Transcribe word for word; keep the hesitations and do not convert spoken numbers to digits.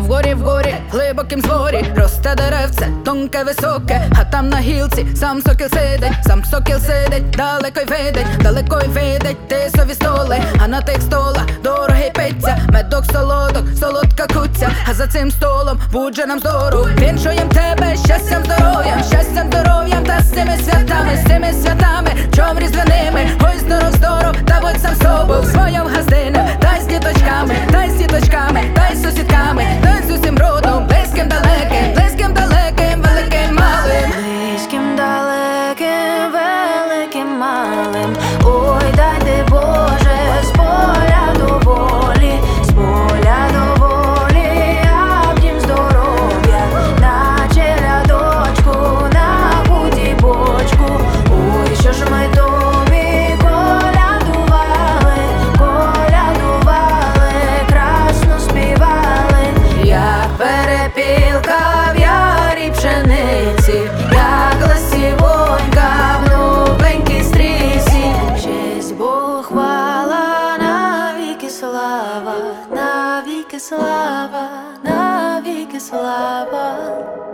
вгорі, вгорі, глибоким зворі росте деревце, тонке, високе, а там на гілці сам сокіл сидить, сам сокіл сидить, далеко й видить, далеко й видить тисові столи, а на тих столах дорогий пицця, медок солодок, солодка куця, а за цим столом будь нам здоров. Віншуєм тебе щастям, здоров'ям, щастям, здоров'ям та з цими святами, з цими святами, чом різдвяними. Ой, здоров, здоров, та будь сам собою, своїм газдинам, та й з діточками, та й з діточками, та й з сусідками, та й з усім родом, близьким, далеким, близьким, далеким, великим, малим. Близьким, далеким, великим, малим. Ой, дайте Боже, з поля до волі, з поля до волі, а втім здоров'я, наче рядочку, на путі бочку. Ой, що ж ми тобі колядували, колядували, красно співали, як перепілка в ярі пшениці, як ластівонька в новенькій стрісі. Честь Богу, хвала, навіки слава, навіки слава, навіки слава.